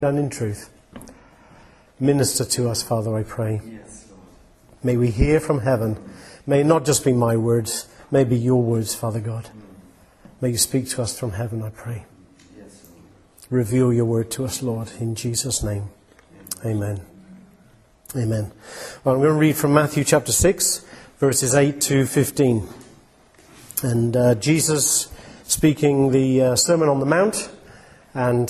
and in truth. Minister to us, Father, I pray. Yes, Lord. May we hear from heaven. May it not just be my words, may it be your words, Father God. May you speak to us from heaven, I pray. Yes, Lord. Reveal your word to us, Lord, in Jesus' name. Amen. Amen. Well, I'm going to read from Matthew chapter 6, verses 8 to 15. And Jesus speaking the Sermon on the Mount, and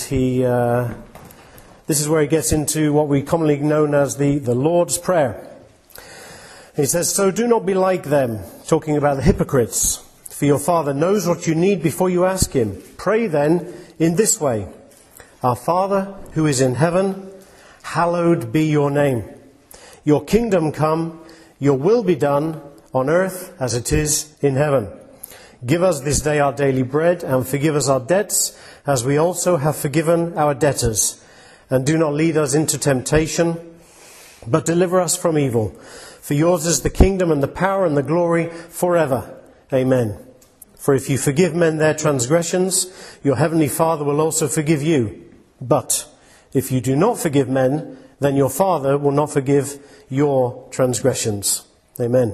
this is where he gets into what we commonly know as the Lord's Prayer. He says, "So do not be like them," talking about the hypocrites, "for your Father knows what you need before you ask him. Pray then in this way: Our Father who is in heaven, hallowed be your name. Your kingdom come, your will be done on earth as it is in heaven. Give us this day our daily bread, and forgive us our debts as we also have forgiven our debtors. And do not lead us into temptation, but deliver us from evil. For yours is the kingdom and the power and the glory forever. Amen. For if you forgive men their transgressions, your heavenly Father will also forgive you. But if you do not forgive men, then your Father will not forgive your transgressions." Amen.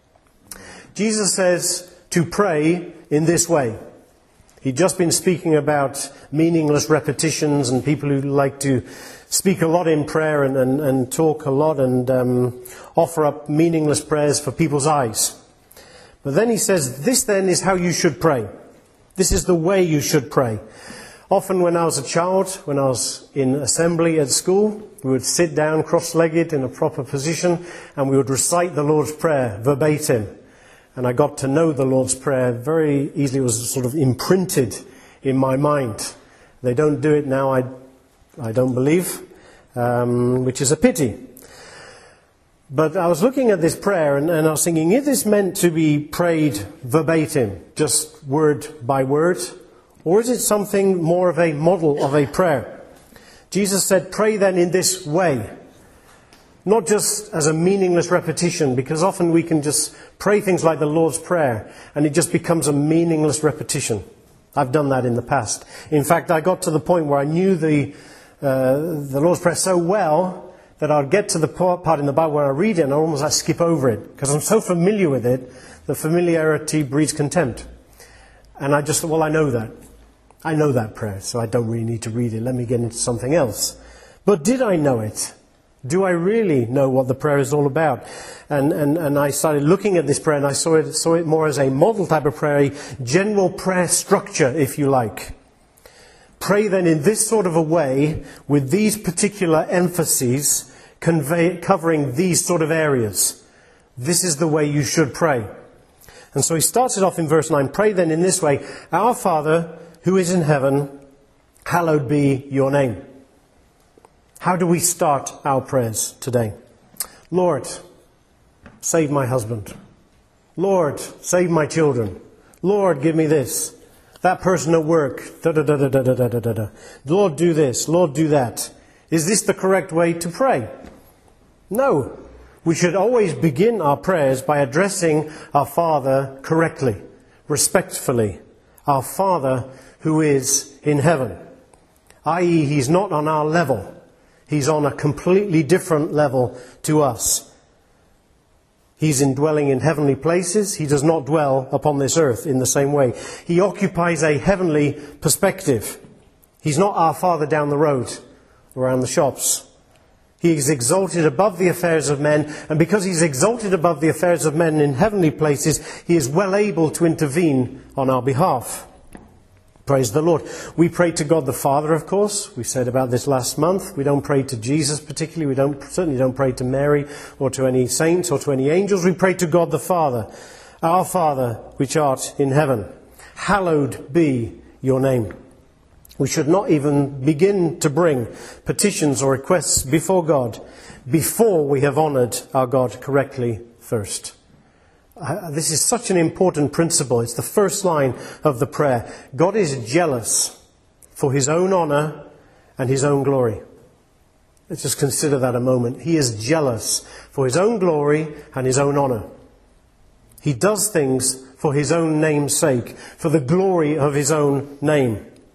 Jesus says to pray in this way. He'd just been speaking about meaningless repetitions and people who like to speak a lot in prayer and talk a lot and offer up meaningless prayers for people's eyes. But then he says, this then is how you should pray. This is the way you should pray. Often when I was a child, when I was in assembly at school, we would sit down cross-legged in a proper position and we would recite the Lord's Prayer verbatim. And I got to know the Lord's Prayer very easily. It was sort of imprinted in my mind. They don't do it now, I don't believe, which is a pity. But I was looking at this prayer and I was thinking, is this meant to be prayed verbatim, just word by word? Or is it something more of a model of a prayer? Jesus said, pray then in this way. Not just as a meaningless repetition, because often we can just pray things like the Lord's Prayer and it just becomes a meaningless repetition. I've done that in the past. In fact, I got to the point where I knew the Lord's Prayer so well that I'd get to the part in the Bible where I read it and I almost like skip over it because I'm so familiar with it, the familiarity breeds contempt. And I just thought, well, I know that. I know that prayer, so I don't really need to read it. Let me get into something else. But did I know it? Do I really know what the prayer is all about? And I started looking at this prayer and I saw it more as a model type of prayer, a general prayer structure, if you like. Pray then in this sort of a way, with these particular emphases, covering these sort of areas. This is the way you should pray. And so he starts it off in verse 9. Pray then in this way: Our Father who is in heaven, hallowed be your name. How do we start our prayers today? Lord, save my husband. Lord, save my children. Lord, give me this. That person at work. Lord, do this. Lord, do that. Is this the correct way to pray? No. We should always begin our prayers by addressing our Father correctly, respectfully. Our Father who is in heaven. I.e., he's not on our level. He's on a completely different level to us. He's indwelling in heavenly places. He does not dwell upon this earth in the same way. He occupies a heavenly perspective. He's not our Father down the road, around the shops. He is exalted above the affairs of men, and because he's exalted above the affairs of men in heavenly places, he is well able to intervene on our behalf. Praise the Lord. We pray to God the Father, of course. We said about this last month. We don't pray to Jesus particularly. We certainly don't pray to Mary or to any saints or to any angels. We pray to God the Father. Our Father, which art in heaven, hallowed be your name. We should not even begin to bring petitions or requests before God before we have honoured our God correctly first. This is such an important principle. It's the first line of the prayer. God is jealous for his own honour and his own glory. Let's just consider that a moment. He is jealous for his own glory and his own honour. He does things for his own name's sake, for the glory of his own name.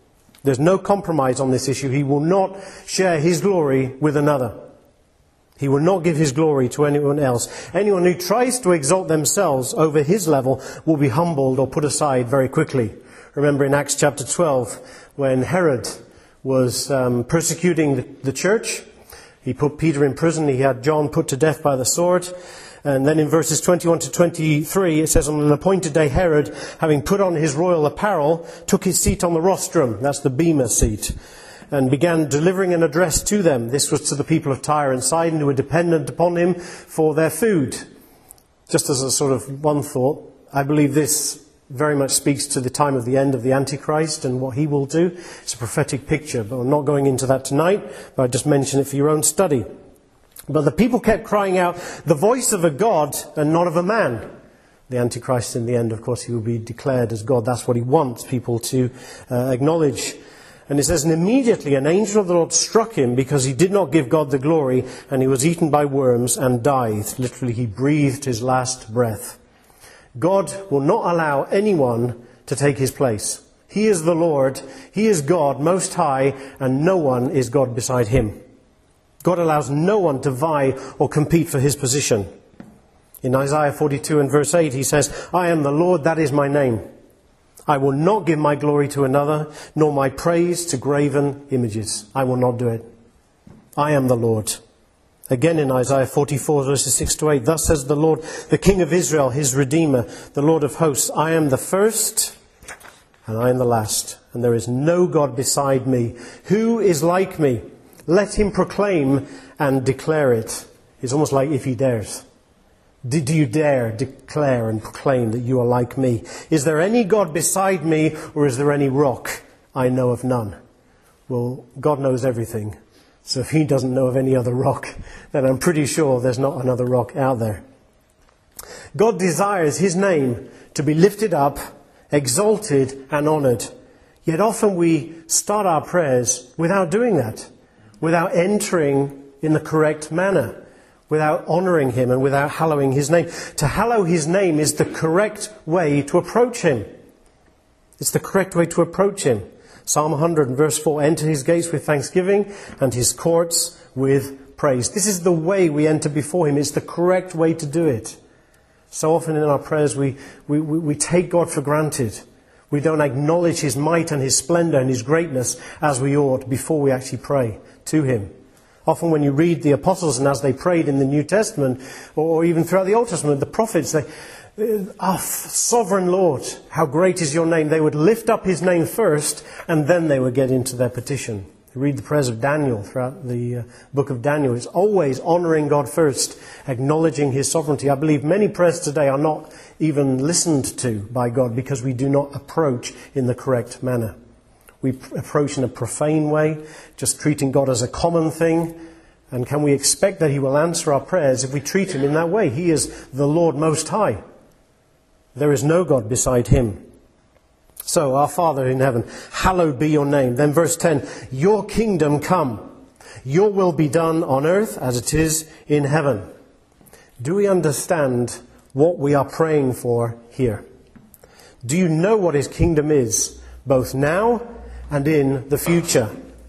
There's no compromise on this issue. He will not share his glory with another. He will not give his glory to anyone else. Anyone who tries to exalt themselves over his level will be humbled or put aside very quickly. Remember in Acts chapter 12, when Herod was persecuting the church, he put Peter in prison, he had John put to death by the sword. And then in verses 21 to 23, it says, on an appointed day, Herod, having put on his royal apparel, took his seat on the rostrum, that's the bema seat, and began delivering an address to them. This was to the people of Tyre and Sidon who were dependent upon him for their food. Just as a sort of one thought, I believe this very much speaks to the time of the end of the Antichrist and what he will do. It's a prophetic picture, but we're not going into that tonight, but I just mention it for your own study. But the people kept crying out, the voice of a God and not of a man. The Antichrist in the end, of course, he will be declared as God. That's what he wants people to acknowledge. And it says, and immediately an angel of the Lord struck him because he did not give God the glory, and he was eaten by worms and died. Literally, he breathed his last breath. God will not allow anyone to take his place. He is the Lord, he is God Most High, and no one is God beside him. God allows no one to vie or compete for his position. In Isaiah 42 and verse 8 he says, I am the Lord, that is my name. I will not give my glory to another, nor my praise to graven images. I will not do it. I am the Lord. Again in Isaiah 44 verses 6 to 8, thus says the Lord, the King of Israel, his Redeemer, the Lord of hosts, I am the first and I am the last, and there is no God beside me. Who is like me? Let him proclaim and declare it. It's almost like if he dares. Do you dare declare and proclaim that you are like me? Is there any God beside me, or is there any rock? I know of none. Well, God knows everything. So if he doesn't know of any other rock, then I'm pretty sure there's not another rock out there. God desires his name to be lifted up, exalted and honoured. Yet often we start our prayers without doing that, without entering in the correct manner, without honouring him and without hallowing his name. To hallow his name is the correct way to approach him. It's the correct way to approach him. Psalm 100 and verse 4, enter his gates with thanksgiving and his courts with praise. This is the way we enter before him. It's the correct way to do it. So often in our prayers we take God for granted. We don't acknowledge his might and his splendour and his greatness as we ought before we actually pray to him. Often when you read the apostles and as they prayed in the New Testament, or even throughout the Old Testament, the prophets, our sovereign Lord, how great is your name. They would lift up his name first, and then they would get into their petition. You read the prayers of Daniel throughout the book of Daniel. It's always honouring God first, acknowledging his sovereignty. I believe many prayers today are not even listened to by God because we do not approach in the correct manner. We approach in a profane way, just treating God as a common thing. And can we expect that he will answer our prayers if we treat him in that way? He is the Lord Most High. There is no God beside him. So, our Father in heaven, hallowed be your name. Then verse 10, your kingdom come. Your will be done on earth as it is in heaven. Do we understand what we are praying for here? Do you know what his kingdom is, both now and in the future?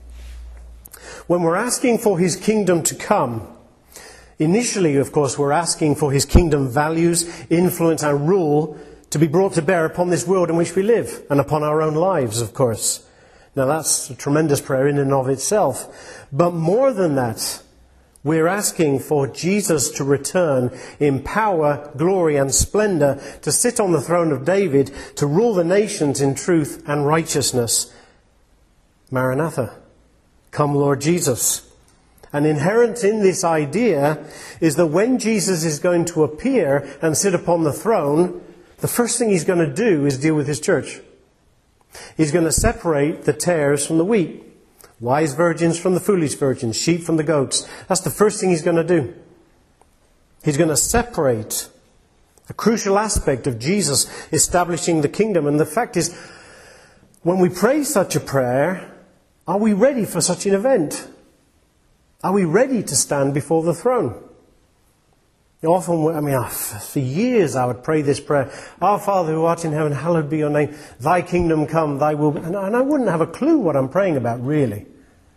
When we're asking for his kingdom to come, initially, of course, we're asking for his kingdom values, influence and rule to be brought to bear upon this world in which we live and upon our own lives, of course. Now that's a tremendous prayer in and of itself. But more than that, we're asking for Jesus to return in power, glory and splendour, to sit on the throne of David, to rule the nations in truth and righteousness. Maranatha, come Lord Jesus. And inherent in this idea is that when Jesus is going to appear and sit upon the throne, the first thing he's going to do is deal with his church. He's going to separate the tares from the wheat, wise virgins from the foolish virgins, sheep from the goats. That's the first thing he's going to do. He's going to separate a crucial aspect of Jesus establishing the kingdom. And the fact is, when we pray such a prayer, are we ready for such an event? Are we ready to stand before the throne? For years I would pray this prayer, Our Father who art in heaven, hallowed be your name, thy kingdom come, thy will be... And I wouldn't have a clue what I'm praying about, really.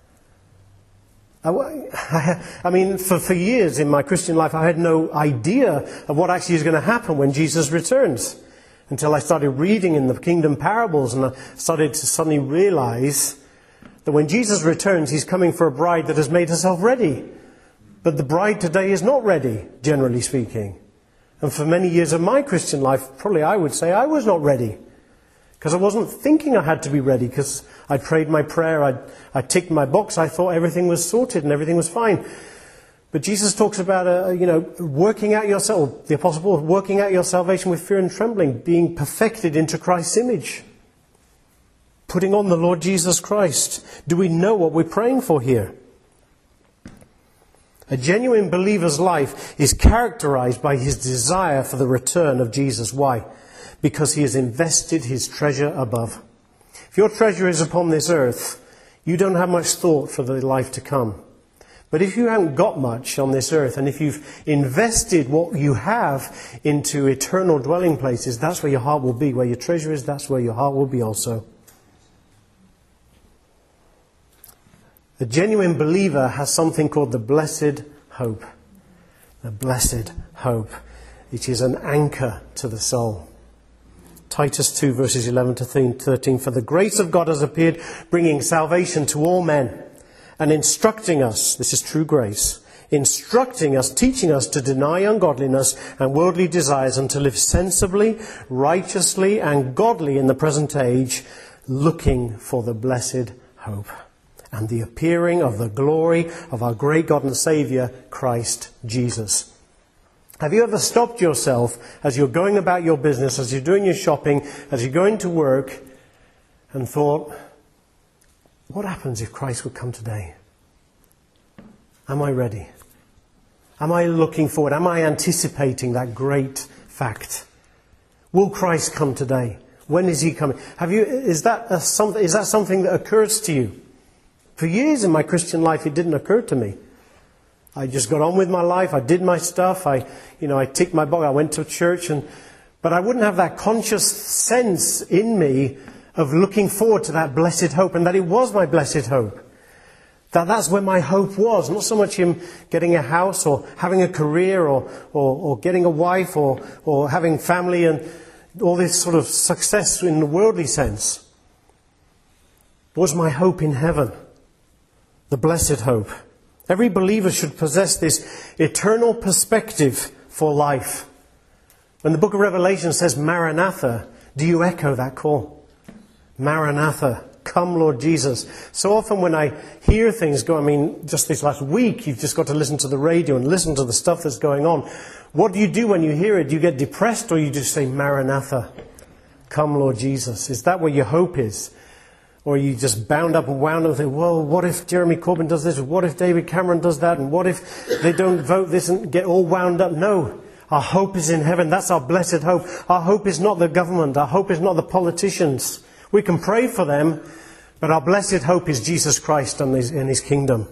For years in my Christian life, I had no idea of what actually is going to happen when Jesus returns. Until I started reading in the kingdom parables, and I started to suddenly realize that when Jesus returns, he's coming for a bride that has made herself ready. But the bride today is not ready, generally speaking. And for many years of my Christian life, probably I would say I was not ready. Because I wasn't thinking I had to be ready, because I prayed my prayer, I ticked my box, I thought everything was sorted and everything was fine. But Jesus talks about, working out yourself, the Apostle Paul, working out your salvation with fear and trembling, being perfected into Christ's image. Putting on the Lord Jesus Christ. Do we know what we're praying for here? A genuine believer's life is characterized by his desire for the return of Jesus. Why? Because he has invested his treasure above. If your treasure is upon this earth, you don't have much thought for the life to come. But if you haven't got much on this earth, and if you've invested what you have into eternal dwelling places, that's where your heart will be. Where your treasure is, that's where your heart will be also. The genuine believer has something called the blessed hope. The blessed hope. It is an anchor to the soul. Titus 2 verses 11 to 13. For the grace of God has appeared, bringing salvation to all men, and instructing us, this is true grace, instructing us, teaching us to deny ungodliness and worldly desires, and to live sensibly, righteously, and godly in the present age, looking for the blessed hope and the appearing of the glory of our great God and Saviour, Christ Jesus. Have you ever stopped yourself as you're going about your business, as you're doing your shopping, as you're going to work, and thought, what happens if Christ would come today? Am I ready? Am I looking forward? Am I anticipating that great fact? Will Christ come today? When is he coming? Is that something that occurs to you? For years in my Christian life, it didn't occur to me. I just got on with my life. I did my stuff. I ticked my box. I went to church, but I wouldn't have that conscious sense in me of looking forward to that blessed hope, and that it was my blessed hope. That's where my hope was. Not so much in getting a house or having a career or getting a wife or having family and all this sort of success in the worldly sense. It was my hope in heaven. The blessed hope. Every believer should possess this eternal perspective for life. When the book of Revelation says Maranatha, do you echo that call? Maranatha, come Lord Jesus. So often when I hear things go, just this last week, you've just got to listen to the radio and listen to the stuff that's going on. What do you do when you hear it? Do you get depressed, or you just say Maranatha, come Lord Jesus? Is that where your hope is? Or are you just bound up and wound up and think, well, what if Jeremy Corbyn does this? What if David Cameron does that? And what if they don't vote this and get all wound up? No. Our hope is in heaven. That's our blessed hope. Our hope is not the government. Our hope is not the politicians. We can pray for them, but our blessed hope is Jesus Christ and in his kingdom.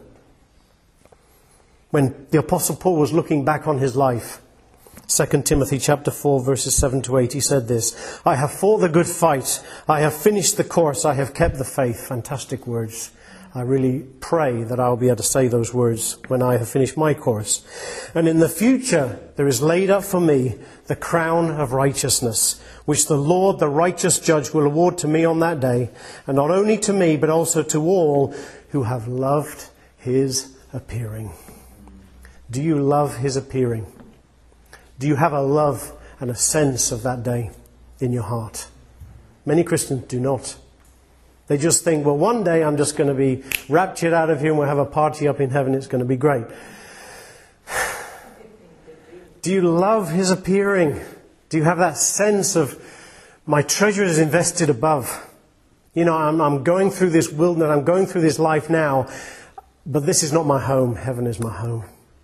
When the Apostle Paul was looking back on his life, 2 Timothy chapter 4 verses 7 to 8, he said this, I have fought the good fight, I have finished the course, I have kept the faith. Fantastic words. I really pray that I'll be able to say those words when I have finished my course. And in the future there is laid up for me the crown of righteousness, which the Lord, the righteous judge, will award to me on that day, and not only to me, but also to all who have loved his appearing. Do you love his appearing? Do you have a love and a sense of that day in your heart? Many Christians do not. They just think, well, one day I'm just going to be raptured out of here and we'll have a party up in heaven. It's going to be great. Do you love his appearing? Do you have that sense of, my treasure is invested above? I'm going through this wilderness, I'm going through this life now, but this is not my home. Heaven is my home.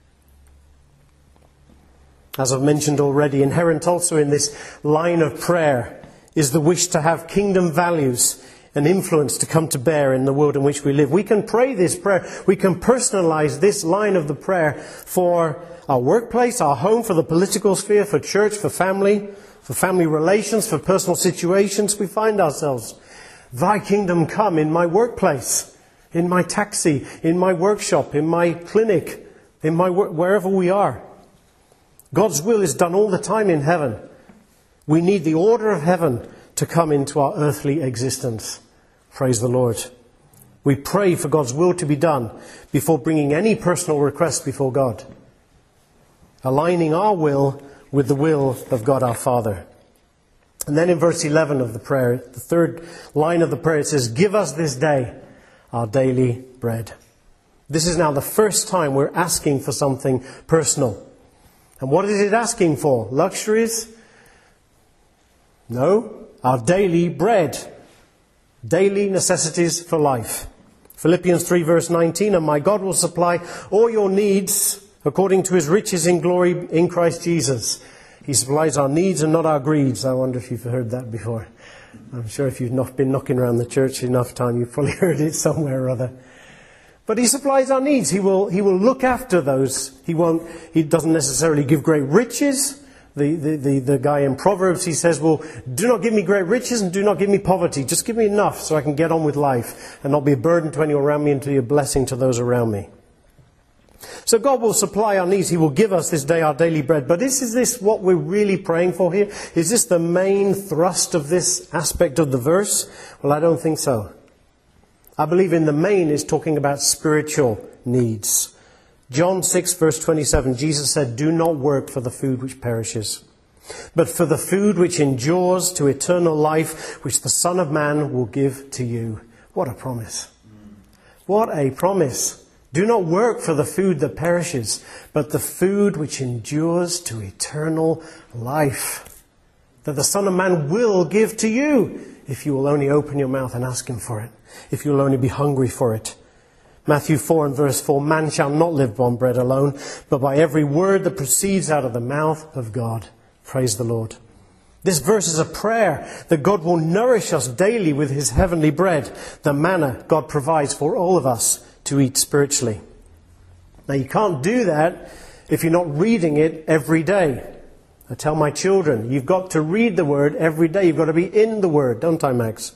As I've mentioned already, inherent also in this line of prayer is the wish to have kingdom values and influence to come to bear in the world in which we live. We can pray this prayer. We can personalize this line of the prayer for our workplace, our home, for the political sphere, for church, for family relations, for personal situations we find ourselves. Thy kingdom come in my workplace, in my taxi, in my workshop, in my clinic, in my wherever we are. God's will is done all the time in heaven. We need the order of heaven to come into our earthly existence. Praise the Lord. We pray for God's will to be done before bringing any personal request before God, aligning our will with the will of God our Father. And then in verse 11 of the prayer, the third line of the prayer, it says, give us this day our daily bread. This is now the first time we're asking for something personal. And what is it asking for? Luxuries? No. Our daily bread. Daily necessities for life. Philippians 3 verse 19, and my God will supply all your needs according to his riches in glory in Christ Jesus. He supplies our needs and not our greeds. I wonder if you've heard that before. I'm sure if you've not been knocking around the church enough time, you've probably heard it somewhere or other. But he supplies our needs. He will look after those. He doesn't necessarily give great riches. The guy in Proverbs, he says, well, do not give me great riches and do not give me poverty. Just give me enough so I can get on with life and not be a burden to anyone around me and to be a blessing to those around me. So God will supply our needs. He will give us this day our daily bread. But is this what we're really praying for here? Is this the main thrust of this aspect of the verse? Well, I don't think so. I believe in the main is talking about spiritual needs. John 6 verse 27, Jesus said, do not work for the food which perishes, but for the food which endures to eternal life, which the Son of Man will give to you. What a promise. What a promise. Do not work for the food that perishes, but the food which endures to eternal life, that the Son of Man will give to you, if you will only open your mouth and ask him for it, if you will only be hungry for it. Matthew 4 and verse 4, man shall not live on bread alone, but by every word that proceeds out of the mouth of God. Praise the Lord. This verse is a prayer that God will nourish us daily with his heavenly bread, the manna God provides for all of us to eat spiritually. Now you can't do that if you're not reading it every day. I tell my children, you've got to read the Word every day. You've got to be in the Word, don't I, Max?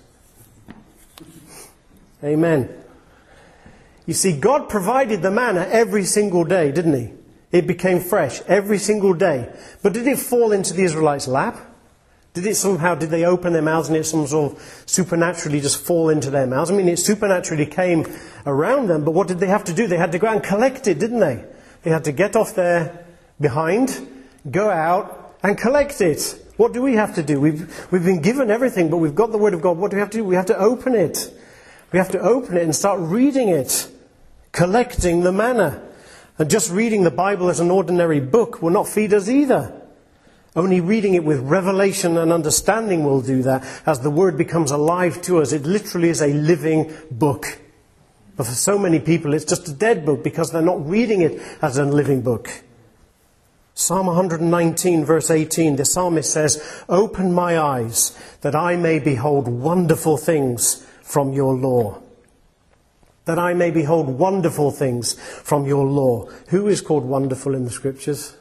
Amen. You see, God provided the manna every single day, didn't he? It became fresh every single day. But did it fall into the Israelites' lap? Did they open their mouths and it sort of supernaturally just fall into their mouths? I mean, it supernaturally came around them, but what did they have to do? They had to go out and collect it, didn't they? They had to get off their behind, go out and collect it. What do we have to do? We've been given everything, but we've got the Word of God. What do we have to do? We have to open it. We have to open it and start reading it, collecting the manna. And just reading the Bible as an ordinary book will not feed us either. Only reading it with revelation and understanding will do that. As the Word becomes alive to us, it literally is a living book. But for so many people, it's just a dead book because they're not reading it as a living book. Psalm 119 verse 18, the psalmist says, open my eyes that I may behold wonderful things from your law. That I may behold wonderful things from your law. Who is called wonderful in the Scriptures?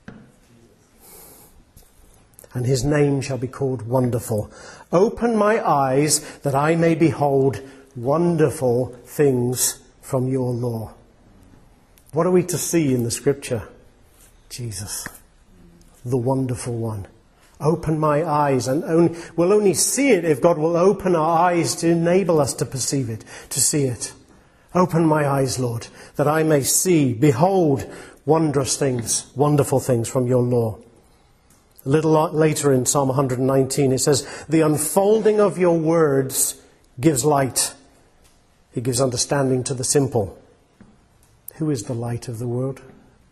And his name shall be called Wonderful. Open my eyes that I may behold wonderful things from your law. What are we to see in the Scripture? Jesus, the wonderful one. Open my eyes, and we'll only see it if God will open our eyes to enable us to perceive it, to see it. Open my eyes, Lord, that I may see, behold, wondrous things, wonderful things from your law. A little later in Psalm 119, it says, the unfolding of your words gives light. It gives understanding to the simple. Who is the light of the world?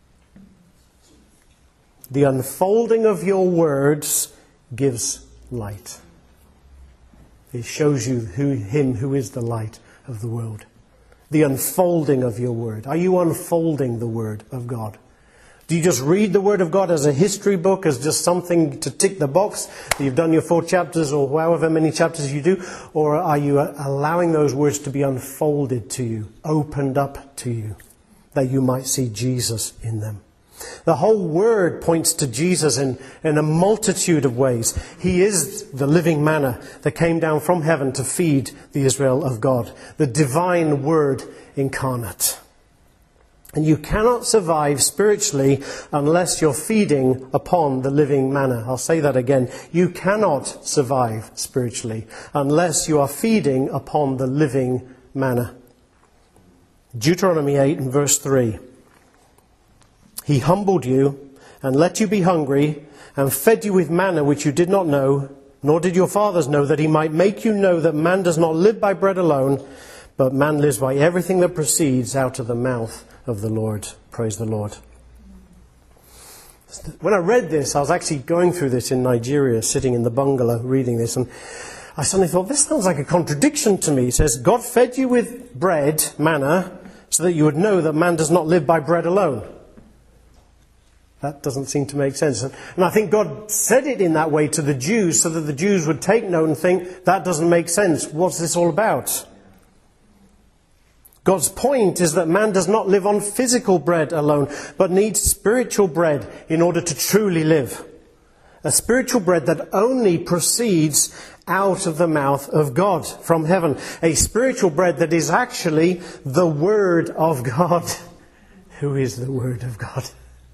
The unfolding of your words gives light. It shows you him who is the light of the world. The unfolding of your word. Are you unfolding the word of God? Do you just read the Word of God as a history book, as just something to tick the box? You've done your 4 chapters or however many chapters you do. Or are you allowing those words to be unfolded to you, opened up to you, that you might see Jesus in them? The whole Word points to Jesus in a multitude of ways. He is the living manna that came down from heaven to feed the Israel of God. The divine Word incarnate. And you cannot survive spiritually unless you're feeding upon the living manna. I'll say that again. You cannot survive spiritually unless you are feeding upon the living manna. Deuteronomy 8 and verse 3. He humbled you and let you be hungry and fed you with manna which you did not know, nor did your fathers know, that he might make you know that man does not live by bread alone, but man lives by everything that proceeds out of the mouth of the Lord. Praise the Lord. When I read this, I was actually going through this in Nigeria, sitting in the bungalow reading this, and I suddenly thought, this sounds like a contradiction to me. It says, God fed you with bread, manna, so that you would know that man does not live by bread alone. That doesn't seem to make sense. And I think God said it in that way to the Jews, so that the Jews would take note and think, that doesn't make sense. What's this all about? God's point is that man does not live on physical bread alone, but needs spiritual bread in order to truly live. A spiritual bread that only proceeds out of the mouth of God from heaven. A spiritual bread that is actually the Word of God. Who is the Word of God?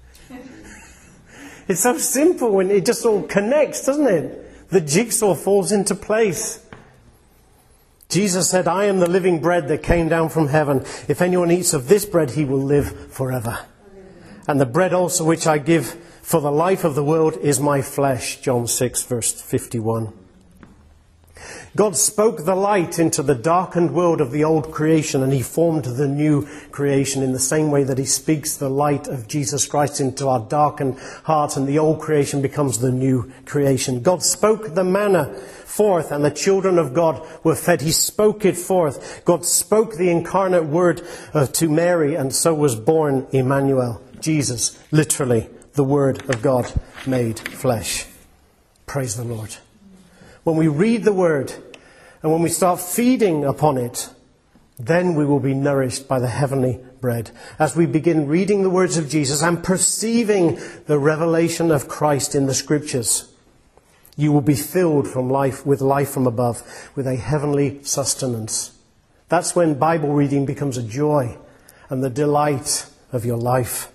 It's so simple when it just all connects, doesn't it? The jigsaw falls into place. Jesus said, I am the living bread that came down from heaven. If anyone eats of this bread, he will live forever. And the bread also which I give for the life of the world is my flesh. John 6, verse 51. God spoke the light into the darkened world of the old creation, and he formed the new creation in the same way that he speaks the light of Jesus Christ into our darkened hearts, and the old creation becomes the new creation. God spoke the manna forth, and the children of God were fed. He spoke it forth. God spoke the incarnate word to Mary, and so was born Emmanuel, Jesus, literally the Word of God made flesh. Praise the Lord. When we read the Word and when we start feeding upon it, then we will be nourished by the heavenly bread. As we begin reading the words of Jesus and perceiving the revelation of Christ in the Scriptures, you will be filled with life from above, with a heavenly sustenance. That's when Bible reading becomes a joy and the delight of your life.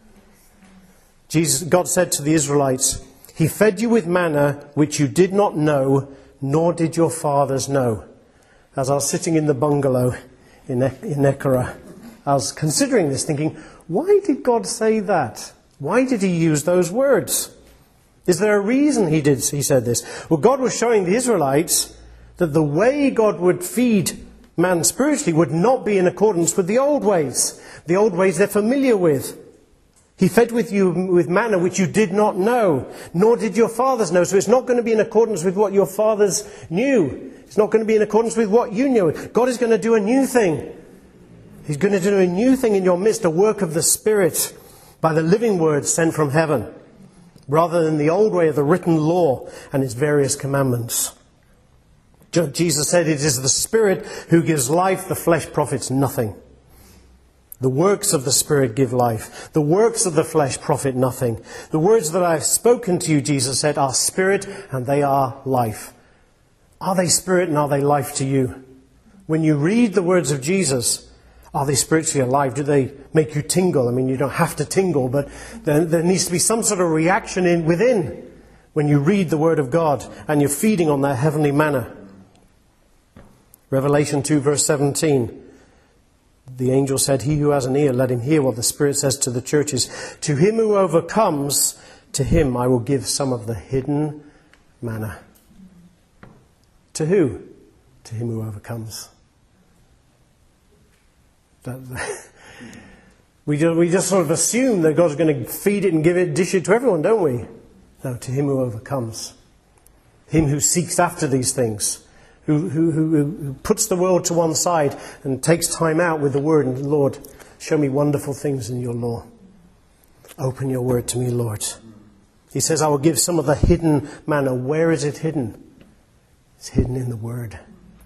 God said to the Israelites, He fed you with manna which you did not know, nor did your fathers know. As I was sitting in the bungalow in Ekara, I was considering this, thinking, why did God say that? Why did he use those words? Is there a reason he said this? Well, God was showing the Israelites that the way God would feed man spiritually would not be in accordance with the old ways they're familiar with. He fed you with manna which you did not know, nor did your fathers know. So it's not going to be in accordance with what your fathers knew. It's not going to be in accordance with what you knew. God is going to do a new thing. He's going to do a new thing in your midst, a work of the Spirit by the living word sent from heaven, rather than the old way of the written law and its various commandments. Jesus said, it is the Spirit who gives life, the flesh profits nothing. The works of the Spirit give life. The works of the flesh profit nothing. The words that I have spoken to you, Jesus said, are spirit and they are life. Are they spirit and are they life to you? When you read the words of Jesus, are they spiritually alive? Do they make you tingle? I mean, you don't have to tingle, but there needs to be some sort of reaction within when you read the Word of God and you're feeding on that heavenly manna. Revelation 2 verse 17. The angel said, he who has an ear, let him hear what the Spirit says to the churches. To him who overcomes, to him I will give some of the hidden manna. To who? To him who overcomes. We just sort of assume that God's going to feed it and dish it to everyone, don't we? No, to him who overcomes. Him who seeks after these things. Who puts the world to one side and takes time out with the Word and, Lord, show me wonderful things in your law. Open your word to me, Lord. He says, I will give some of the hidden manna. Where is it hidden? It's hidden in the word.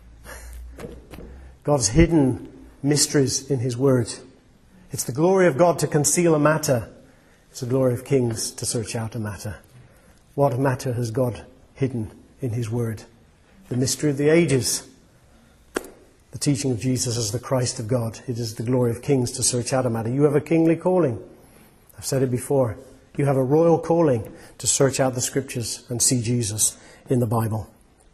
God's hidden mysteries in his word. It's the glory of God to conceal a matter. It's the glory of kings to search out a matter. What matter has God hidden in his word? The mystery of the ages. The teaching of Jesus as the Christ of God. It is the glory of kings to search out a matter. You have a kingly calling. I've said it before. You have a royal calling to search out the scriptures and see Jesus in the Bible.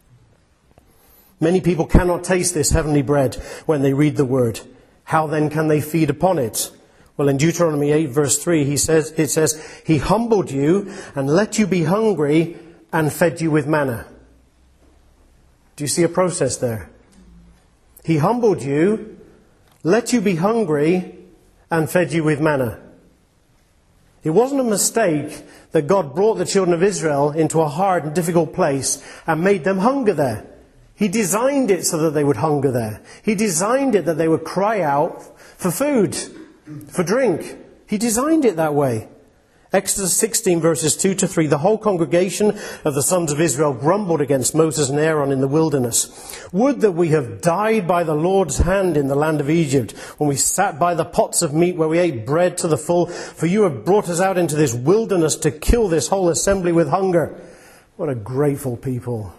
Many people cannot taste this heavenly bread when they read the word. How then can they feed upon it? Well, in Deuteronomy 8 verse 3, it says, He humbled you and let you be hungry and fed you with manna. Do you see a process there? He humbled you, let you be hungry and fed you with manna. It wasn't a mistake that God brought the children of Israel into a hard and difficult place and made them hunger there. He designed it so that they would hunger there. He designed it that they would cry out for food, for drink. He designed it that way. Exodus 16 verses 2 to 3, the whole congregation of the sons of Israel grumbled against Moses and Aaron in the wilderness. Would that we have died by the Lord's hand in the land of Egypt, when we sat by the pots of meat where we ate bread to the full, for you have brought us out into this wilderness to kill this whole assembly with hunger. What a grateful people.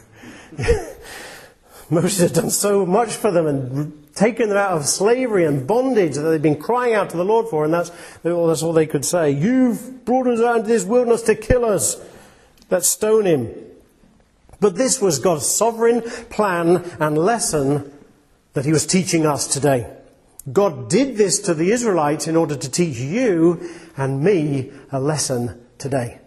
Moses had done so much for them and taken them out of slavery and bondage that they'd been crying out to the Lord for, and that's all they could say. You've brought us out into this wilderness to kill us. Let's stone him. But this was God's sovereign plan and lesson that he was teaching us today. God did this to the Israelites in order to teach you and me a lesson today.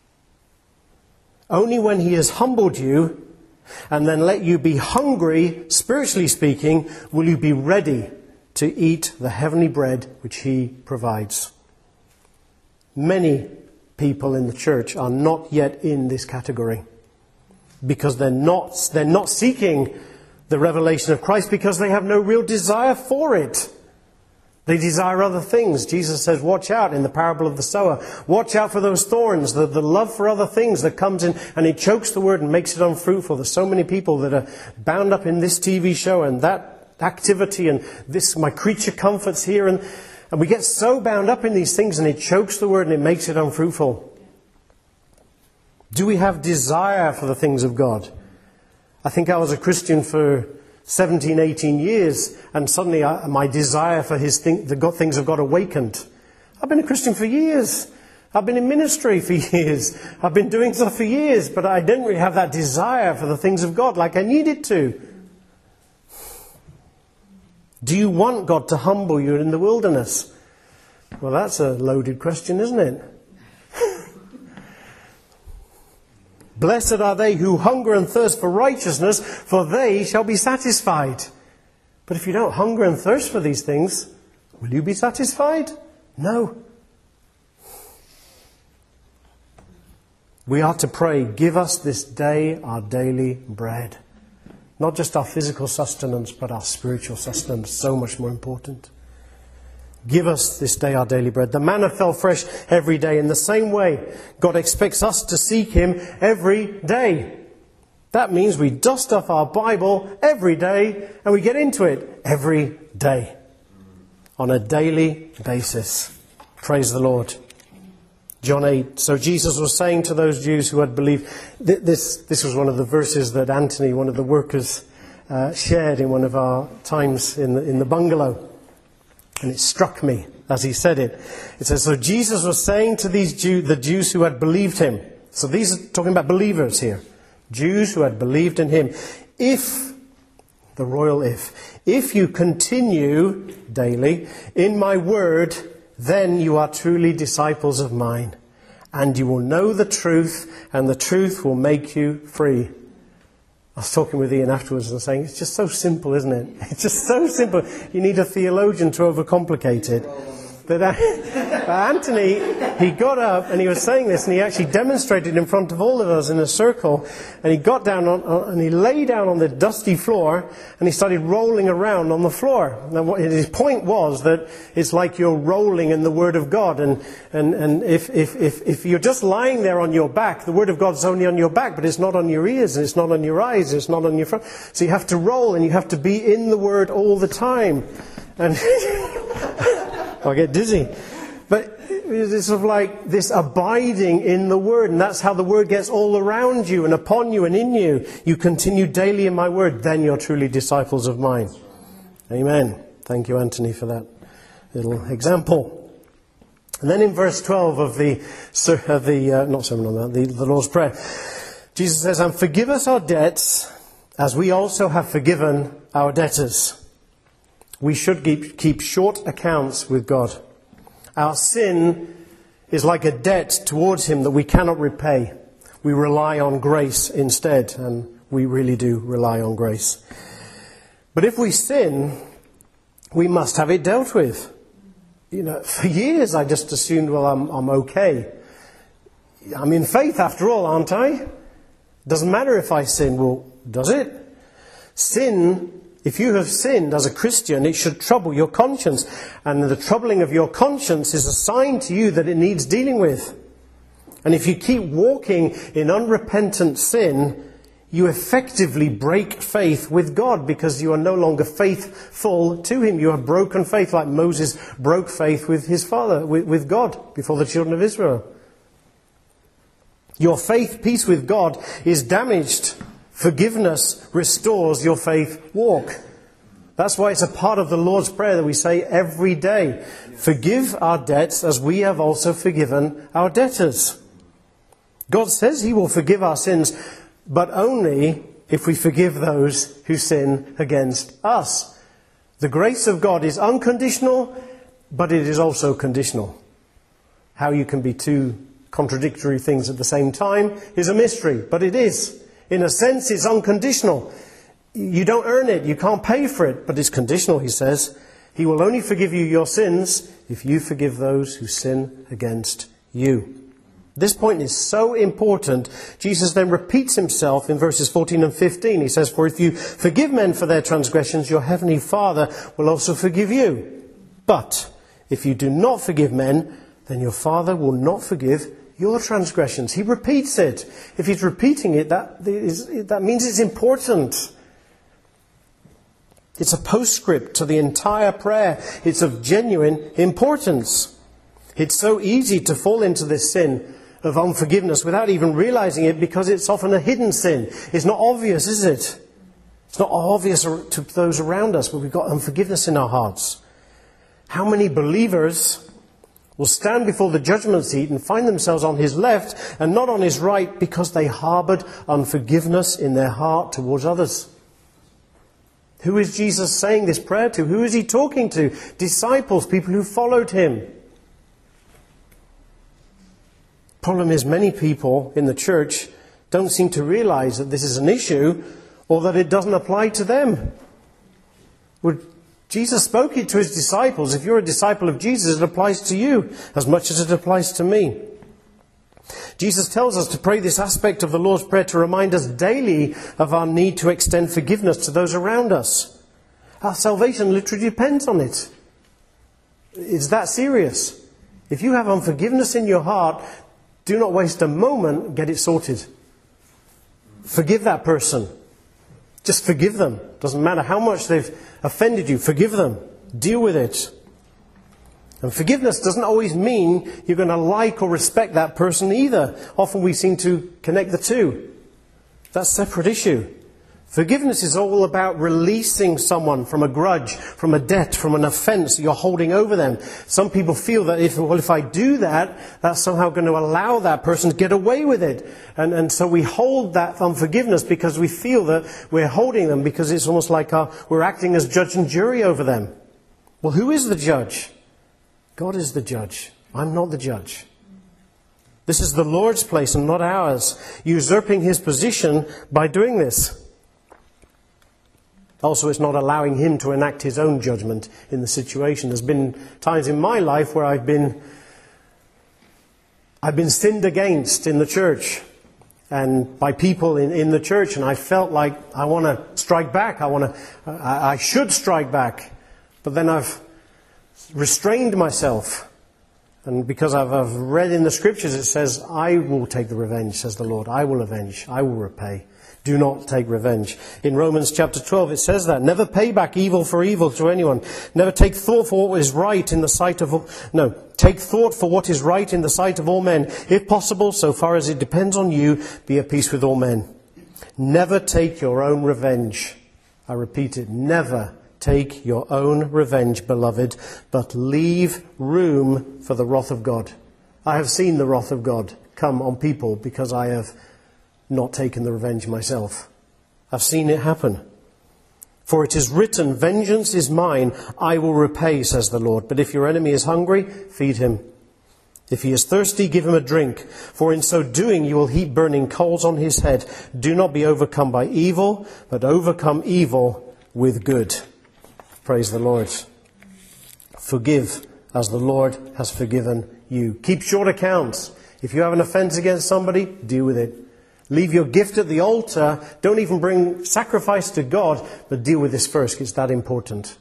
Only when he has humbled you and then let you be hungry, spiritually speaking, will you be ready to eat the heavenly bread which he provides. Many people in the church are not yet in this category because they're not seeking the revelation of Christ because they have no real desire for it. They desire other things. Jesus says, watch out in the parable of the sower. Watch out for those thorns, the love for other things that comes in and it chokes the word and makes it unfruitful. There's so many people that are bound up in this TV show and that activity and this, my creature comforts here. And we get so bound up in these things and it chokes the word and it makes it unfruitful. Do we have desire for the things of God? I think I was a Christian for 17, 18 years, and suddenly my desire for the things of God awakened. I've been a Christian for years. I've been in ministry for years. I've been doing stuff for years, but I didn't really have that desire for the things of God like I needed to. Do you want God to humble you in the wilderness? Well, that's a loaded question, isn't it? Blessed are they who hunger and thirst for righteousness, for they shall be satisfied. But if you don't hunger and thirst for these things, will you be satisfied? No. We are to pray, give us this day our daily bread. Not just our physical sustenance, but our spiritual sustenance, so much more important. Give us this day our daily bread. The manna fell fresh every day. In the same way, God expects us to seek him every day. That means we dust off our Bible every day and we get into it every day. On a daily basis. Praise the Lord. John 8. So Jesus was saying to those Jews who had believed. This was one of the verses that Anthony, one of the workers, shared in one of our times in the bungalow. And it struck me as he said it. It says, so Jesus was saying to the Jews who had believed him. So these are talking about believers here. Jews who had believed in him. If you continue daily in my word, then you are truly disciples of mine. And you will know the truth, and the truth will make you free. I was talking with Ian afterwards and saying, it's just so simple, isn't it? It's just so simple. You need a theologian to overcomplicate it. But Anthony, he got up and he was saying this, and he actually demonstrated in front of all of us in a circle. And he got down and he lay down on the dusty floor, and he started rolling around on the floor. Now, his point was that it's like you're rolling in the Word of God. And if you're just lying there on your back, the Word of God's only on your back, but it's not on your ears, and it's not on your eyes, and it's not on your front. So you have to roll, and you have to be in the Word all the time. And I get dizzy. But it's sort of like this abiding in the Word, and that's how the Word gets all around you and upon you and in you. You continue daily in my Word, then you're truly disciples of mine. Amen. Thank you, Anthony, for that little example. And then in verse 12 of the Lord's Prayer, Jesus says, "And forgive us our debts, as we also have forgiven our debtors." We should keep short accounts with God. Our sin is like a debt towards Him that we cannot repay. We rely on grace instead, and we really do rely on grace. But if we sin, we must have it dealt with. You know, for years I just assumed, well, I'm okay. I'm in faith after all, aren't I? Doesn't matter if I sin. Well, does it? Sin, if you have sinned as a Christian, it should trouble your conscience. And the troubling of your conscience is a sign to you that it needs dealing with. And if you keep walking in unrepentant sin, you effectively break faith with God, because you are no longer faithful to Him. You have broken faith, like Moses broke faith with his father, with God, before the children of Israel. Your faith peace with God is damaged. Forgiveness restores your faith walk. That's why it's a part of the Lord's Prayer that we say every day. Forgive our debts as we have also forgiven our debtors. God says He will forgive our sins, but only if we forgive those who sin against us. The grace of God is unconditional, but it is also conditional. How you can be two contradictory things at the same time is a mystery, but it is. In a sense, it's unconditional. You don't earn it. You can't pay for it. But it's conditional, He says. He will only forgive you your sins if you forgive those who sin against you. This point is so important. Jesus then repeats Himself in verses 14 and 15. He says, "For if you forgive men for their transgressions, your heavenly Father will also forgive you. But if you do not forgive men, then your Father will not forgive your transgressions." He repeats it. If He's repeating it, that means it's important. It's a postscript to the entire prayer. It's of genuine importance. It's so easy to fall into this sin of unforgiveness without even realizing it, because it's often a hidden sin. It's not obvious, is it? It's not obvious to those around us, but we've got unforgiveness in our hearts. How many believers will stand before the judgment seat and find themselves on His left and not on His right because they harbored unforgiveness in their heart towards others? Who is Jesus saying this prayer to? Who is He talking to? Disciples, people who followed Him. Problem is, many people in the church don't seem to realize that this is an issue, or that it doesn't apply to them. Jesus spoke it to His disciples. If you're a disciple of Jesus, it applies to you as much as it applies to me. Jesus tells us to pray this aspect of the Lord's Prayer to remind us daily of our need to extend forgiveness to those around us. Our salvation literally depends on it. It's that serious. If you have unforgiveness in your heart, do not waste a moment, get it sorted. Forgive that person. Just forgive them. Doesn't matter how much they've offended you. Forgive them. Deal with it. And forgiveness doesn't always mean you're going to like or respect that person either. Often we seem to connect the two. That's a separate issue. Forgiveness is all about releasing someone from a grudge, from a debt, from an offence you're holding over them. Some people feel that if I do that, that's somehow going to allow that person to get away with it. And so we hold that unforgiveness because we feel that we're holding them, because it's almost like we're acting as judge and jury over them. Well, who is the judge? God is the judge. I'm not the judge. This is the Lord's place and not ours, usurping His position by doing this. Also, it's not allowing him to enact his own judgment in the situation. There's been times in my life where I've been sinned against in the church and by people in the church, and I felt like I want to strike back. I should strike back, but then I've restrained myself. And because I've read in the scriptures, it says, I will take the revenge, says the Lord. I will avenge. I will repay. Do not take revenge. In Romans chapter 12, it says that. Never pay back evil for evil to anyone. Never take thought for what is right in the sight of all. No, take thought for what is right in the sight of all men. If possible, so far as it depends on you, be at peace with all men. Never take your own revenge. I repeat it. Never take your own revenge, beloved, but leave room for the wrath of God. I have seen the wrath of God come on people because I have not taken the revenge myself. I've seen it happen. For it is written, vengeance is mine, I will repay, says the Lord. But if your enemy is hungry, feed him. If he is thirsty, give him a drink. For in so doing, you will heap burning coals on his head. Do not be overcome by evil, but overcome evil with good. Praise the Lord. Forgive as the Lord has forgiven you. Keep short accounts. If you have an offense against somebody, deal with it. Leave your gift at the altar. Don't even bring sacrifice to God, but deal with this first. It's that important.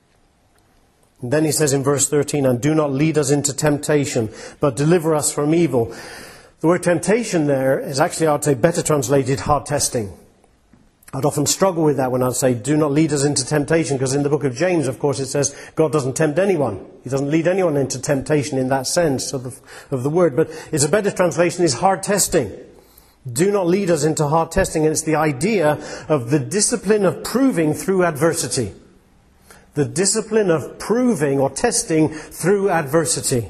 And then he says in verse 13, and do not lead us into temptation, but deliver us from evil. The word temptation there is actually, I'd say, better translated hard testing. I'd often struggle with that when I'd say, do not lead us into temptation, because in the book of James, of course, it says God doesn't tempt anyone. He doesn't lead anyone into temptation in that sense of the word. But it's a better translation is hard testing. Do not lead us into hard testing. And it's the idea of the discipline of proving through adversity. The discipline of proving or testing through adversity.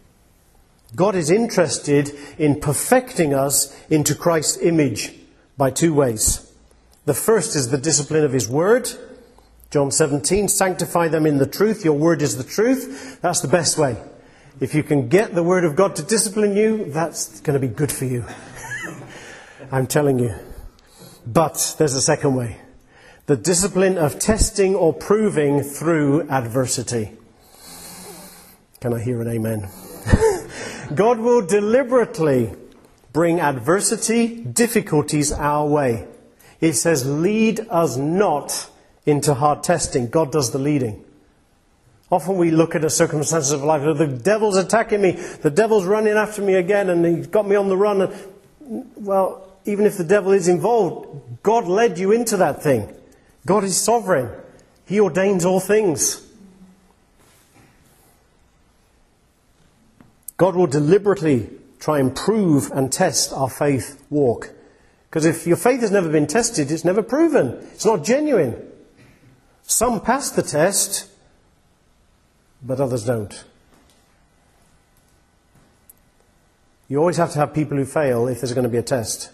God is interested in perfecting us into Christ's image by two ways. The first is the discipline of his word. John 17, sanctify them in the truth. Your word is the truth. That's the best way. If you can get the word of God to discipline you, that's going to be good for you. I'm telling you. But there's a second way. The discipline of testing or proving through adversity. Can I hear an amen? God will deliberately bring adversity, difficulties our way. It says, lead us not into hard testing. God does the leading. Often we look at the circumstances of life. The devil's attacking me. The devil's running after me again and he's got me on the run. Well, even if the devil is involved, God led you into that thing. God is sovereign. He ordains all things. God will deliberately try and prove and test our faith walk. Because if your faith has never been tested, it's never proven. It's not genuine. Some pass the test, but others don't. You always have to have people who fail if there's going to be a test.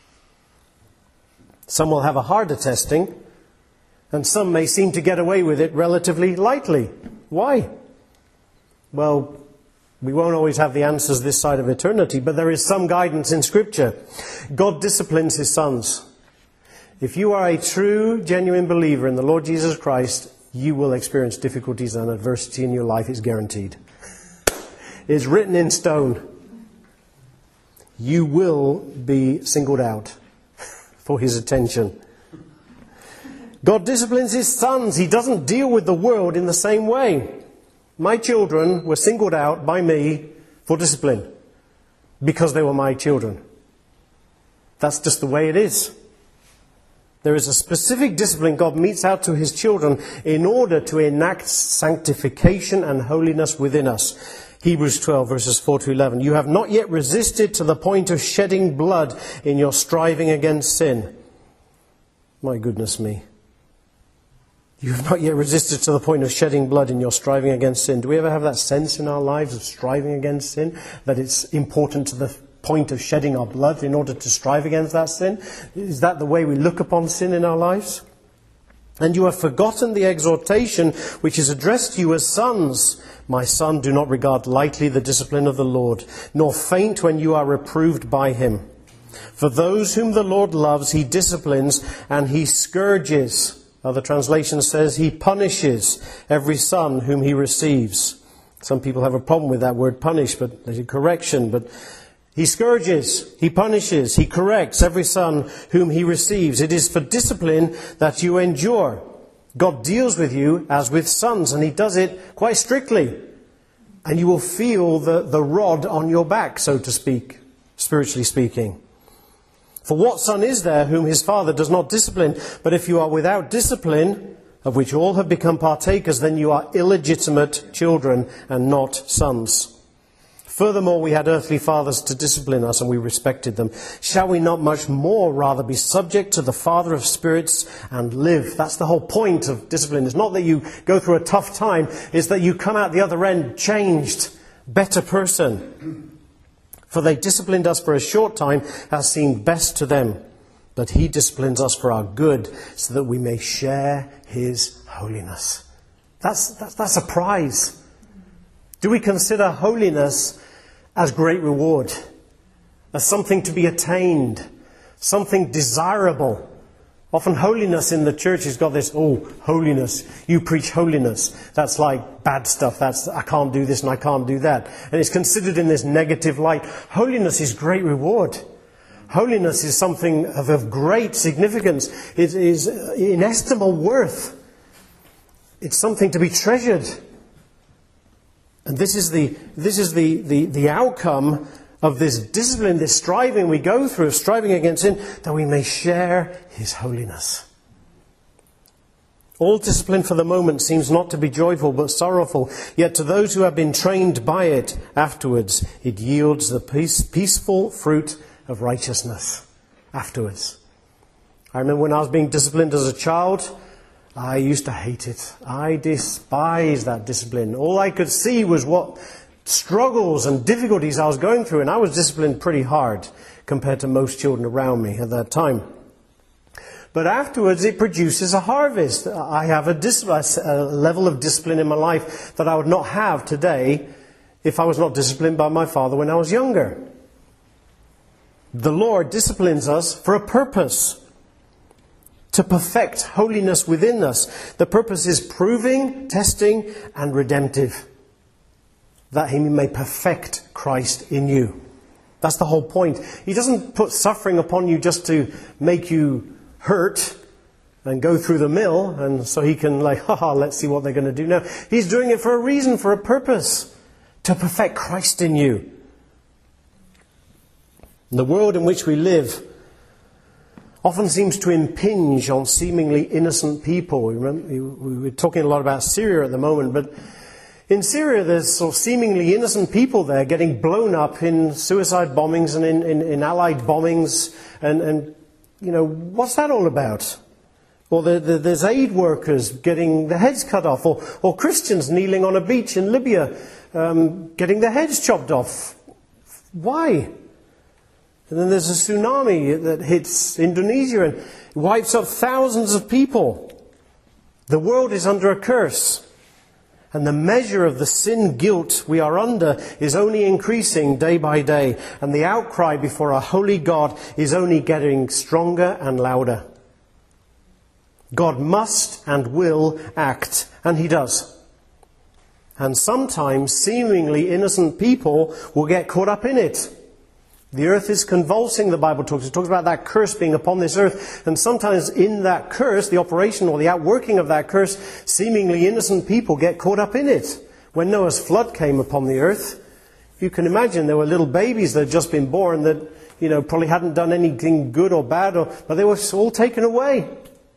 Some will have a harder testing, and some may seem to get away with it relatively lightly. Why? Well, we won't always have the answers this side of eternity, but there is some guidance in Scripture. God disciplines his sons. If you are a true, genuine believer in the Lord Jesus Christ, you will experience difficulties and adversity in your life. It's guaranteed. It's written in stone. You will be singled out for his attention. God disciplines his sons. He doesn't deal with the world in the same way. My children were singled out by me for discipline because they were my children. That's just the way it is. There is a specific discipline God metes out to his children in order to enact sanctification and holiness within us. Hebrews 12 verses 4 to 11. You have not yet resisted to the point of shedding blood in your striving against sin. My goodness me. You have not yet resisted to the point of shedding blood in your striving against sin. Do we ever have that sense in our lives of striving against sin? That it's important to the point of shedding our blood in order to strive against that sin? Is that the way we look upon sin in our lives? And you have forgotten the exhortation which is addressed to you as sons. My son, do not regard lightly the discipline of the Lord, nor faint when you are reproved by him. For those whom the Lord loves, he disciplines and he scourges. Other translation says he punishes every son whom he receives. Some people have a problem with that word punish, but there's a correction. But he scourges, he punishes, he corrects every son whom he receives. It is for discipline that you endure. God deals with you as with sons, and he does it quite strictly. And you will feel the rod on your back, so to speak, spiritually speaking. For what son is there whom his father does not discipline? But if you are without discipline, of which all have become partakers, then you are illegitimate children and not sons. Furthermore, we had earthly fathers to discipline us, and we respected them. Shall we not much more rather be subject to the Father of spirits and live? That's the whole point of discipline. It's not that you go through a tough time. It's that you come out the other end changed, better person. For they disciplined us for a short time as seemed best to them. But he disciplines us for our good, so that we may share his holiness. That's a prize. Do we consider holiness as great reward, as something to be attained, something desirable? Often holiness in the church has got this, holiness, you preach holiness. That's like bad stuff. That's, I can't do this and I can't do that. And it's considered in this negative light. Holiness is great reward. Holiness is something of great significance. It is inestimable worth. It's something to be treasured. And this is the outcome of this discipline, this striving we go through, striving against sin, that we may share his holiness. All discipline for the moment seems not to be joyful but sorrowful, yet to those who have been trained by it afterwards, it yields the peaceful fruit of righteousness afterwards. I remember when I was being disciplined as a child, I used to hate it. I despised that discipline. All I could see was what struggles and difficulties I was going through, and I was disciplined pretty hard compared to most children around me at that time. But afterwards it produces a harvest. I have a level of discipline in my life that I would not have today if I was not disciplined by my father when I was younger. The Lord disciplines us for a purpose, to perfect holiness within us. The purpose is proving, testing, and redemptive, that he may perfect Christ in you. That's the whole point. He doesn't put suffering upon you just to make you hurt and go through the mill, and so he can let's see what they're going to do now. He's doing it for a reason, for a purpose, to perfect Christ in you. The world in which we live often seems to impinge on seemingly innocent people. We were talking a lot about Syria at the moment, but in Syria there's sort of seemingly innocent people there getting blown up in suicide bombings and in allied bombings. And what's that all about? Or there's aid workers getting their heads cut off, or Christians kneeling on a beach in Libya getting their heads chopped off. Why? And then there's a tsunami that hits Indonesia and wipes up thousands of people. The world is under a curse. And the measure of the sin guilt we are under is only increasing day by day. And the outcry before our holy God is only getting stronger and louder. God must and will act, and he does. And sometimes seemingly innocent people will get caught up in it. The earth is convulsing, the Bible talks. It talks about that curse being upon this earth. And sometimes in that curse, the operation or the outworking of that curse, seemingly innocent people get caught up in it. When Noah's flood came upon the earth, you can imagine there were little babies that had just been born that, probably hadn't done anything good or bad, but they were all taken away.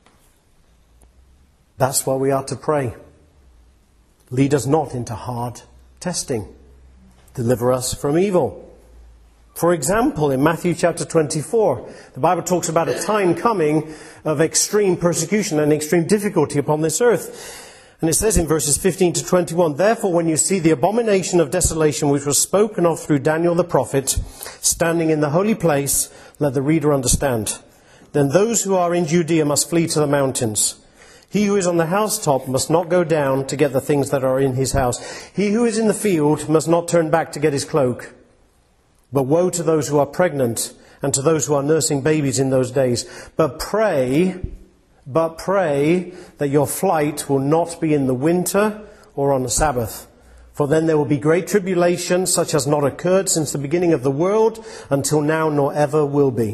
That's why we are to pray. Lead us not into hard testing. Deliver us from evil. For example, in Matthew chapter 24, the Bible talks about a time coming of extreme persecution and extreme difficulty upon this earth. And it says in verses 15 to 21, "Therefore, when you see the abomination of desolation which was spoken of through Daniel the prophet, standing in the holy place, let the reader understand. Then those who are in Judea must flee to the mountains. He who is on the housetop must not go down to get the things that are in his house. He who is in the field must not turn back to get his cloak. But woe to those who are pregnant and to those who are nursing babies in those days. But pray but pray that your flight will not be in the winter or on the Sabbath. For then there will be great tribulation, such as not occurred since the beginning of the world until now, nor ever will be.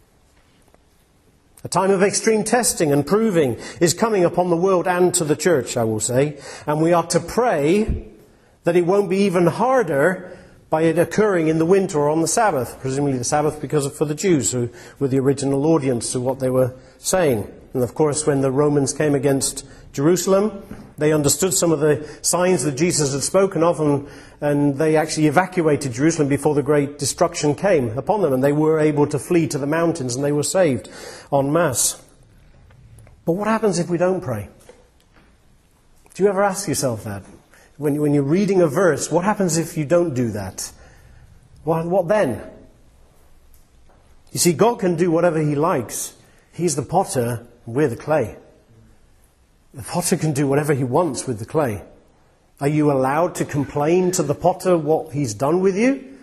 A time of extreme testing and proving is coming upon the world and to the church, I will say. And we are to pray that it won't be even harder by it occurring in the winter or on the Sabbath. Presumably the Sabbath for the Jews, who were the original audience to what they were saying. And of course, when the Romans came against Jerusalem, they understood some of the signs that Jesus had spoken of, and they actually evacuated Jerusalem before the great destruction came upon them, and they were able to flee to the mountains, and they were saved en masse. But what happens if we don't pray? Do you ever ask yourself that? When you're reading a verse, what happens if you don't do that? What then? You see, God can do whatever He likes. He's the potter, and we're the clay. The potter can do whatever he wants with the clay. Are you allowed to complain to the potter what he's done with you?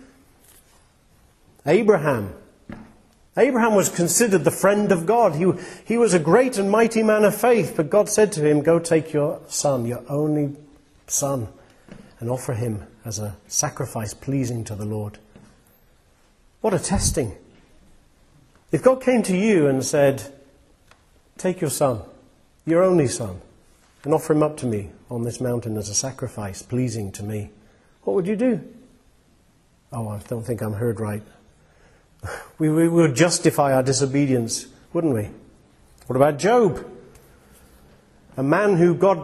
Abraham was considered the friend of God. He was a great and mighty man of faith, but God said to him, go take your son, your only son, and offer him as a sacrifice pleasing to the Lord. What a testing. If God came to you and said, take your son, your only son, and offer him up to me on this mountain as a sacrifice pleasing to me, what would you do? Oh, I don't think I'm heard right. We would justify our disobedience, wouldn't we? What about Job? A man who God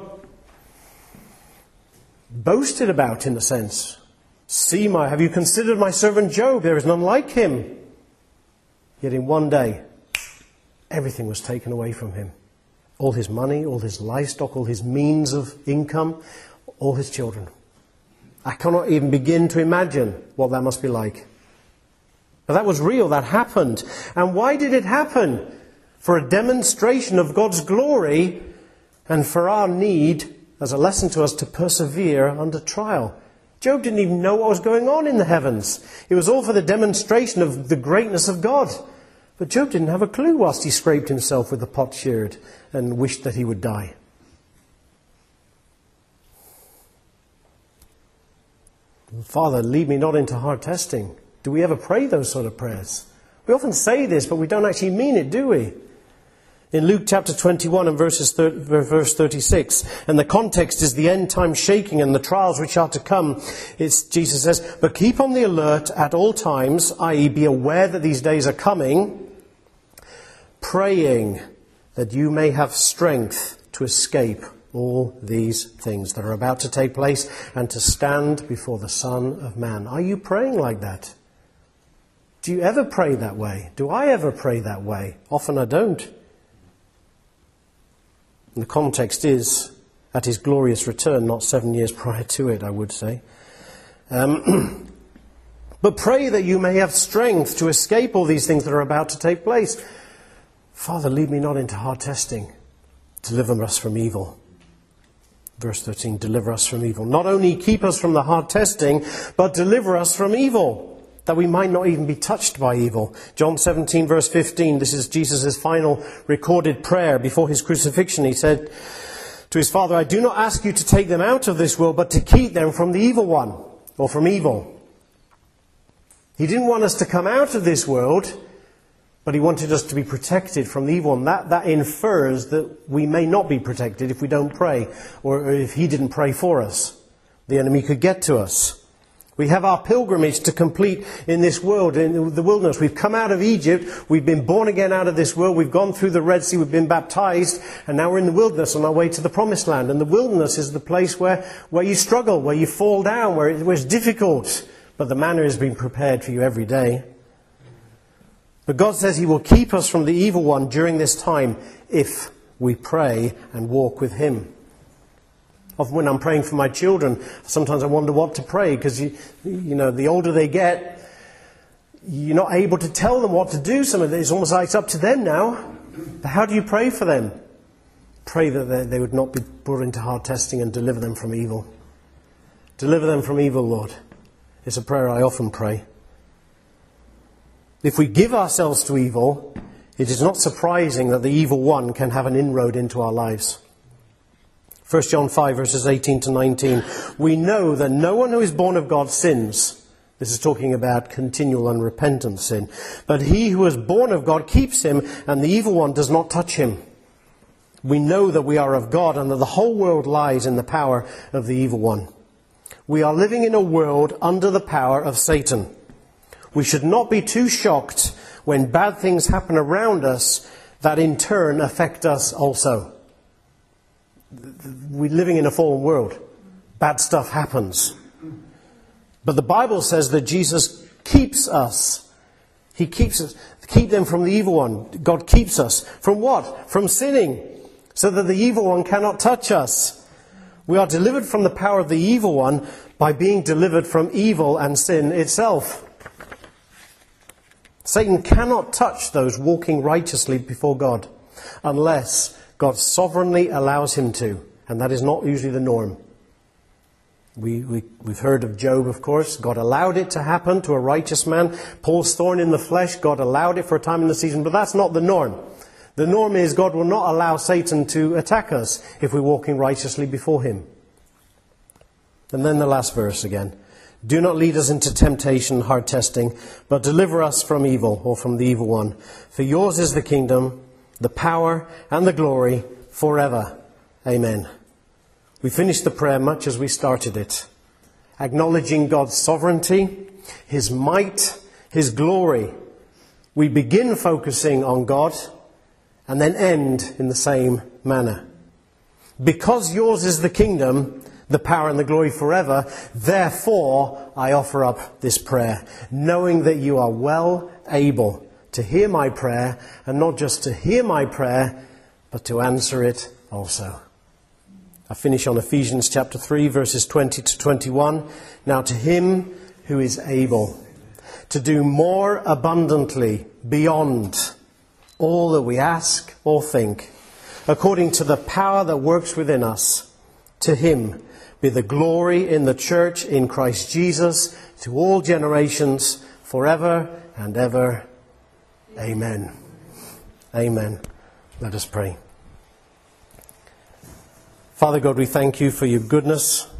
boasted about, in a sense. Have you considered my servant Job? There is none like him. Yet in one day, everything was taken away from him. All his money, all his livestock, all his means of income, all his children. I cannot even begin to imagine what that must be like. But that was real, that happened. And why did it happen? For a demonstration of God's glory and for our need, as a lesson to us, to persevere under trial. Job didn't even know what was going on in the heavens. It was all for the demonstration of the greatness of God. But Job didn't have a clue whilst he scraped himself with the potsherd and wished that he would die. Father, lead me not into hard testing. Do we ever pray those sort of prayers? We often say this, but we don't actually mean it, do we? In Luke chapter 21 and verse 36, and the context is the end time shaking and the trials which are to come, Jesus says, but keep on the alert at all times, i.e. be aware that these days are coming, praying that you may have strength to escape all these things that are about to take place and to stand before the Son of Man. Are you praying like that? Do you ever pray that way? Do I ever pray that way? Often I don't. And the context is at his glorious return, not 7 years prior to it, I would say. But pray that you may have strength to escape all these things that are about to take place. Father, lead me not into hard testing. Deliver us from evil. Verse 13, deliver us from evil. Not only keep us from the hard testing, but deliver us from evil, that we might not even be touched by evil. John 17, verse 15, this is Jesus' final recorded prayer before his crucifixion. He said to his Father, I do not ask you to take them out of this world, but to keep them from the evil one, or from evil. He didn't want us to come out of this world, but he wanted us to be protected from the evil one. That infers that we may not be protected if we don't pray, or if he didn't pray for us. The enemy could get to us. We have our pilgrimage to complete in this world, in the wilderness. We've come out of Egypt. We've been born again out of this world. We've gone through the Red Sea. We've been baptized. And now we're in the wilderness on our way to the promised land. And the wilderness is the place where you struggle, where you fall down, where it's difficult. But the manna is being prepared for you every day. But God says he will keep us from the evil one during this time if we pray and walk with him. Often when I'm praying for my children, sometimes I wonder what to pray, because you know, the older they get, you're not able to tell them what to do. Some of it is almost like it's up to them now. But how do you pray for them? Pray that they would not be brought into hard testing and deliver them from evil. Deliver them from evil, Lord. It's a prayer I often pray. If we give ourselves to evil, it is not surprising that the evil one can have an inroad into our lives. 1 John 5 verses 18 to 19. We know that no one who is born of God sins. This is talking about continual unrepentant sin. But he who is born of God keeps him, and the evil one does not touch him. We know that we are of God, and that the whole world lies in the power of the evil one. We are living in a world under the power of Satan. We should not be too shocked when bad things happen around us that in turn affect us also. We're living in a fallen world. Bad stuff happens. But the Bible says that Jesus keeps us. He keeps us. Keep them from the evil one. God keeps us. From what? From sinning. So that the evil one cannot touch us. We are delivered from the power of the evil one by being delivered from evil and sin itself. Satan cannot touch those walking righteously before God unless God sovereignly allows him to. And that is not usually the norm. We've heard of Job, of course. God allowed it to happen to a righteous man. Paul's thorn in the flesh, God allowed it for a time in the season, but that's not the norm. The norm is God will not allow Satan to attack us if we're walking righteously before him. And then the last verse again. Do not lead us into temptation, hard testing, but deliver us from evil, or from the evil one. For yours is the kingdom, the power, and the glory forever. Amen. We finished the prayer much as we started it, acknowledging God's sovereignty, his might, his glory. We begin focusing on God and then end in the same manner. Because yours is the kingdom, the power and the glory forever, therefore I offer up this prayer, knowing that you are well able to hear my prayer, and not just to hear my prayer, but to answer it also. I finish on Ephesians chapter 3, verses 20 to 21. Now to him who is able to do more abundantly beyond all that we ask or think, according to the power that works within us, to him be the glory in the church in Christ Jesus to all generations, forever and ever. Amen. Amen. Let us pray. Father God, we thank you for your goodness.